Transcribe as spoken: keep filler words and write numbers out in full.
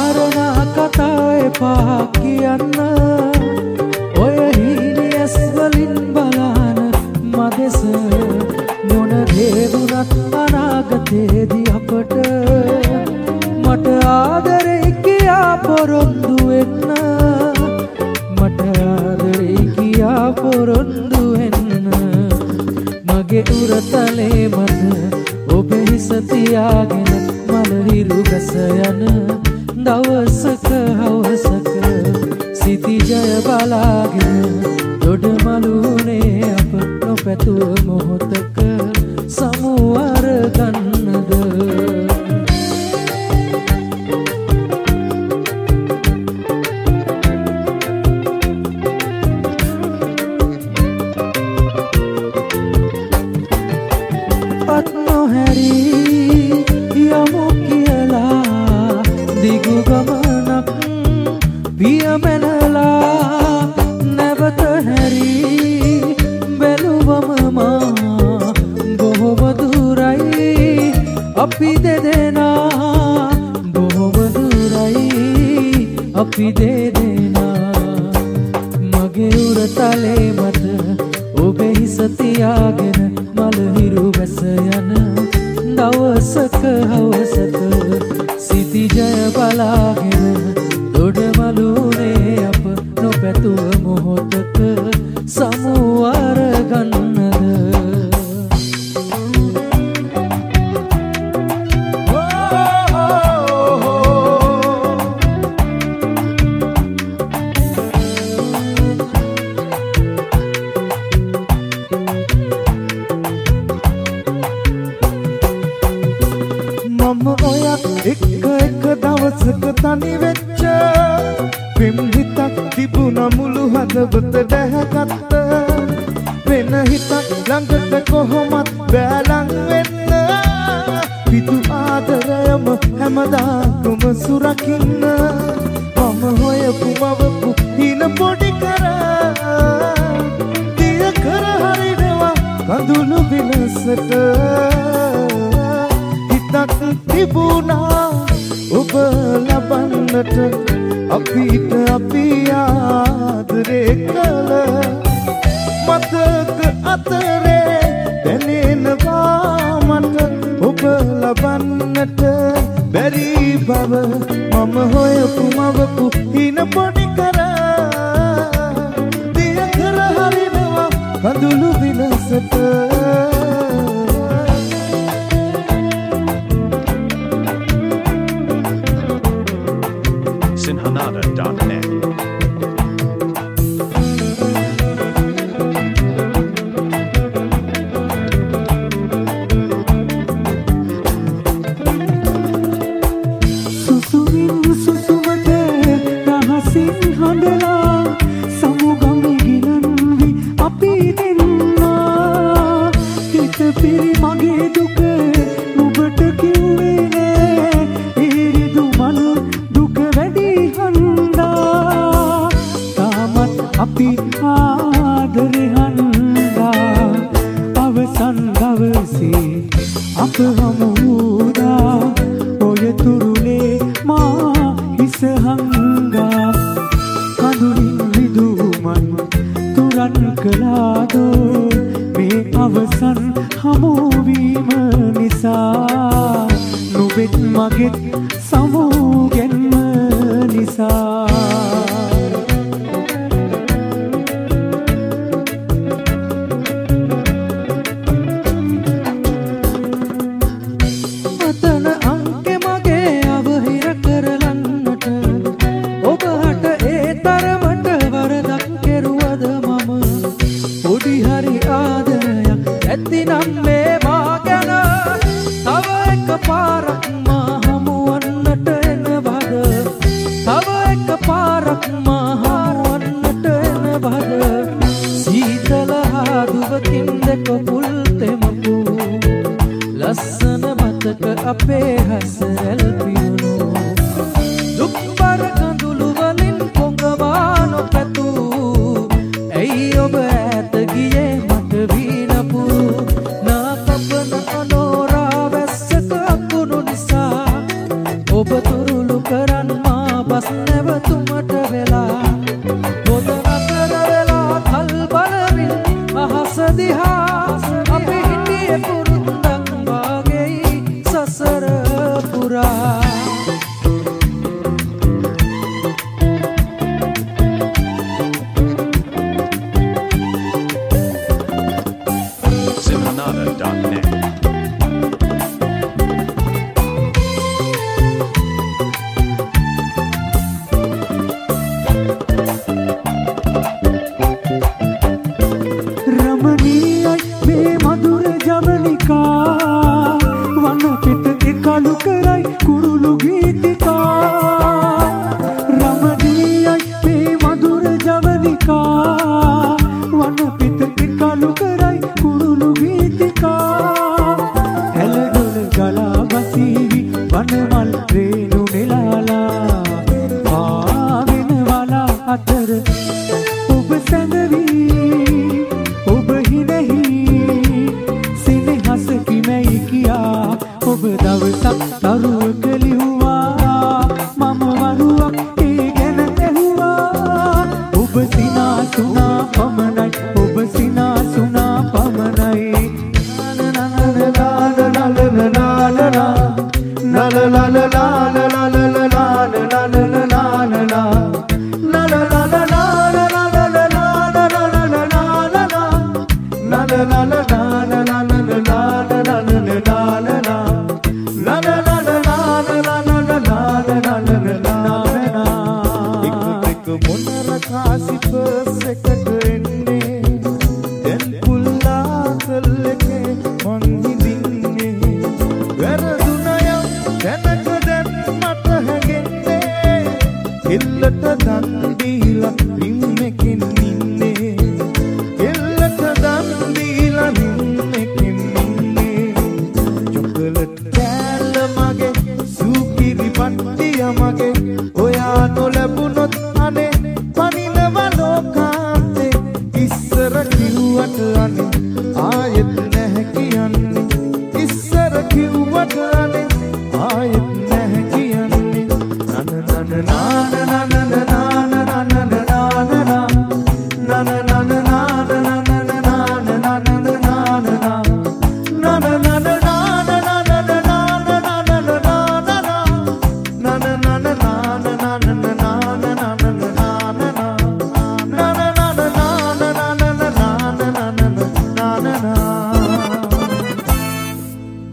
කාරණා කතා එපා කියන්න ඔය හීනියස් වලින් බලන මදෙස මොන දේ වුණත් අනාගතේදී අපට මට ආදරේ කියා පොරොන්දු වෙන්න මට ආදරේ කියා පොරොන්දු වෙන්න මගේ උරතලේ මත ඔබ හිස තියාගෙන මලහිරු ගස යන දවසක හවසක සිටිජය බලාගෙන දොඩමළුනේ අප නොපැතුව මොහොතක සමුවර ගන්නද අත් නොහැරි යමු කියලා දිගු ගමනක් පියමැනලා නැවත හැරි බැලුවම මා බොහොම දුරයි අපි දෙදෙනා බොහොම දුරයි අපි දෙදෙනා මගේ උරතලේ මත ඔබේ හිස තියාගෙන මලහිරු වැස යන දවසක හවසක සිටිජය බලාගෙන දොඩමළුනේ අප නොපැතුව මොහොතක සමුවර ගන්නද මම ඔයත් එක එක දවසක තනි වෙච්ච පෙම් හිතක් තිබුණ මුළු හදවත දැහැගත්ත වෙන හිතක් ළඟට කොහොමත් බැලන් වෙන්න පිටු ආදරයම හැමදාම සුරකින්න මම හොයපු මවපු හින පොඩි කර දිය කර හරිනවා කඳුළු විලසට තිබුණා ඔබ ලබන්නට අපිට අපි ආදරේ කළ මතක අතරේ දැනෙනවා මට ඔබ ලබන්නට බැරි බව මම හොයපු මවපු හින පොඩි කර දිය කර හරිනවා කඳුළු විලසට sinhanada dot net සුසුමින් සුසුමට රහසින් හඬලා සමුගම ගිලන්වි අපි දෙන්නා හිත පිරි මගේ දුක ඔබට කිව්වේ නෑ ඉරිදු මන දුක වැඩි හන්දා තාමත් අපි ආදරේ හන්දා අවසන් දවසේ අප හමු වුණා ඔය තුරුලේ මා හිස හංගා කඳුලින් විදුමන් තුරන් කළාදෝ මේ අවසන් හමුවීම නිසා නුබෙත් මගෙත් සමුගැන්ම නිසා අතන අංකෙ මගේ අවහිර කරලන්නට ඔබ හට ඒ තරමට වරදක් කෙරුවද මම පොඩි හරි ආදරයක් ඇතිනම් මේ මා ගැන තව එක පාරක් මා හමුවන්නට එනවද තව එක Na na na na na